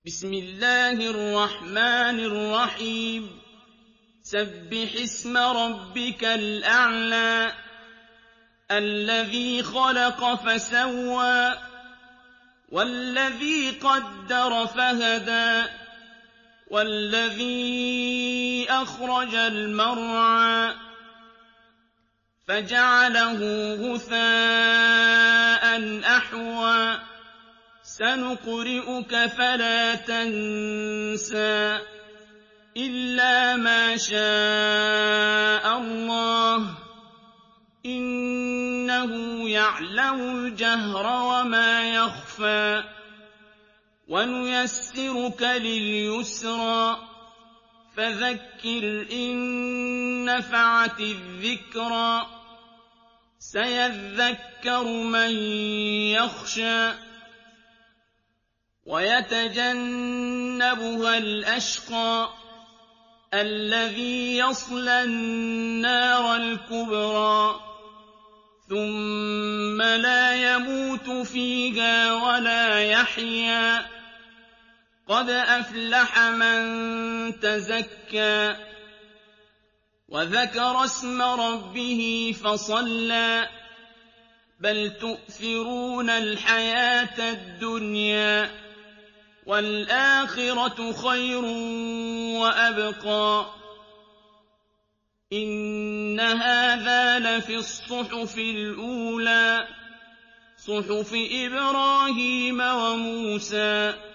بسم الله الرحمن الرحيم سبح اسم ربك الأعلى الذي خلق فسوى والذي قدر فهدى والذي أخرج المرعى فجعله غثاء أحوى سنقرئك فلا تنسى إلا ما شاء الله إنه يعلم الجهر وما يخفى ونيسرك لليسرى فذكر إن نفعت الذكرى سيذكر من يخشى ويتجنبها الأشقى الذي يصلى النار الكبرى ثم لا يموت فيها ولا يحيا قد أفلح من تزكى وذكر اسم ربه فصلى بل تؤثرون الحياة الدنيا والآخرة خير وأبقى إن هذا لفي الصحف الأولى صحف إبراهيم وموسى